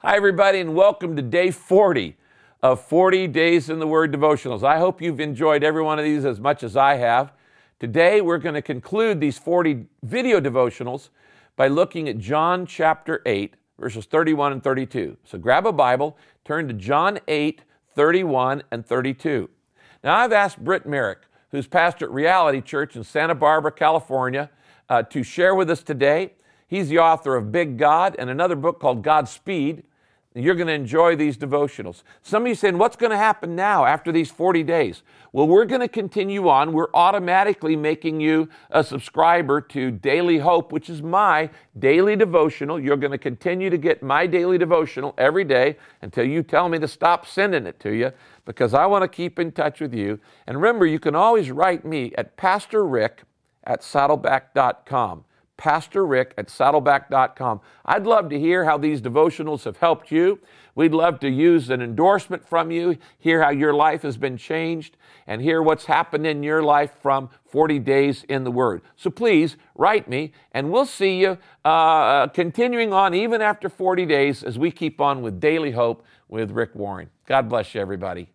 Hi, everybody, and welcome to day 40 of 40 Days in the Word devotionals. I hope you've enjoyed every one of these as much as I have. Today, we're going to conclude these 40 video devotionals by looking at John chapter 8, verses 31 and 32. So grab a Bible, turn to John 8, 31 and 32. Now, I've asked Britt Merrick, who's pastor at Reality Church in Santa Barbara, California, to share with us today. He's the author of Big God and another book called Godspeed. You're going to enjoy these devotionals. Some of you saying, what's going to happen now after these 40 days? Well, we're going to continue on. We're automatically making you a subscriber to Daily Hope, which is my daily devotional. You're going to continue to get my daily devotional every day until you tell me to stop sending it to you, because I want to keep in touch with you. And remember, you can always write me at pastorrick@saddleback.com. pastorrick@saddleback.com. I'd love to hear how these devotionals have helped you. We'd love to use an endorsement from you, hear how your life has been changed, and hear what's happened in your life from 40 days in the Word. So please write me, and we'll see you continuing on even after 40 days as we keep on with Daily Hope with Rick Warren. God bless you, everybody.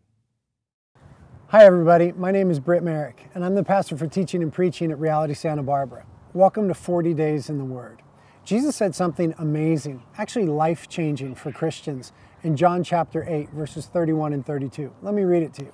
Hi, everybody. My name is Britt Merrick, and I'm the pastor for teaching and preaching at Reality Santa Barbara. Welcome to 40 Days in the Word. Jesus said something amazing, actually life-changing for Christians in John chapter 8, verses 31 and 32. Let me read it to you.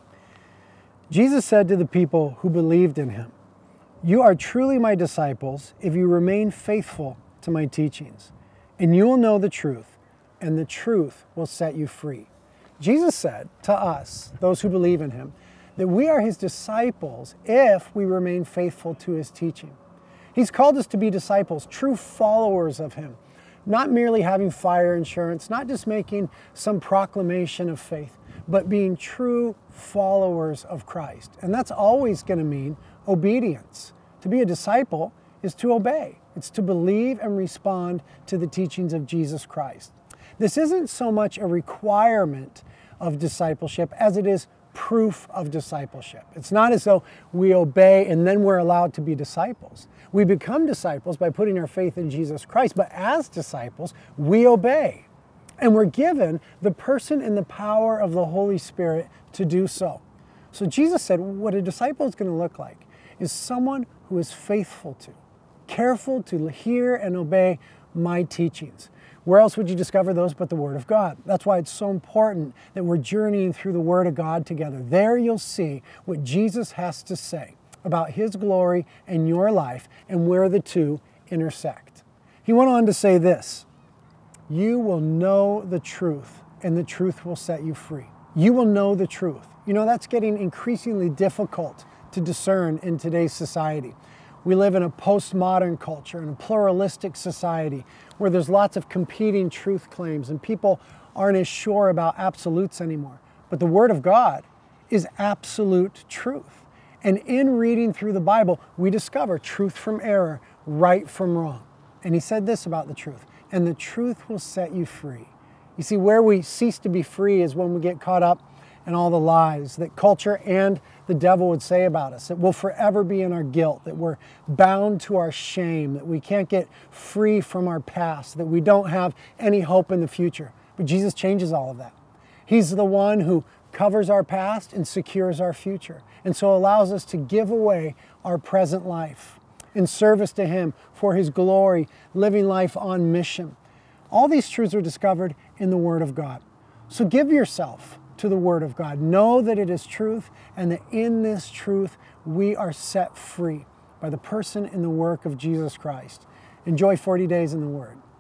Jesus said to the people who believed in him, "You are truly my disciples if you remain faithful to my teachings, and you will know the truth, and the truth will set you free." Jesus said to us, those who believe in him, that we are his disciples if we remain faithful to his teaching. He's called us to be disciples, true followers of him, not merely having fire insurance, not just making some proclamation of faith, but being true followers of Christ. And that's always going to mean obedience. To be a disciple is to obey. It's to believe and respond to the teachings of Jesus Christ. This isn't so much a requirement of discipleship as it is proof of discipleship. It's not as though we obey and then we're allowed to be disciples. We become disciples by putting our faith in Jesus Christ, but as disciples, we obey. And we're given the person and the power of the Holy Spirit to do so. So Jesus said what a disciple is going to look like is someone who is faithful to, careful to hear and obey my teachings. Where else would you discover those but the Word of God? That's why it's so important that we're journeying through the Word of God together. There you'll see what Jesus has to say about his glory and your life and where the two intersect. He went on to say this, "You will know the truth, and the truth will set you free." You will know the truth. You know, that's getting increasingly difficult to discern in today's society. We live in a postmodern culture, in a pluralistic society where there's lots of competing truth claims and people aren't as sure about absolutes anymore. But the Word of God is absolute truth. And in reading through the Bible, we discover truth from error, right from wrong. And he said this about the truth, "And the truth will set you free." You see, where we cease to be free is when we get caught up in all the lies that culture and the devil would say about us, that we'll forever be in our guilt, that we're bound to our shame, that we can't get free from our past, that we don't have any hope in the future. But Jesus changes all of that. He's the one who covers our past and secures our future, and so allows us to give away our present life in service to him for his glory, living life on mission. All these truths are discovered in the Word of God. So give yourself to the Word of God. Know that it is truth, and that in this truth we are set free by the person and the work of Jesus Christ. Enjoy 40 days in the Word.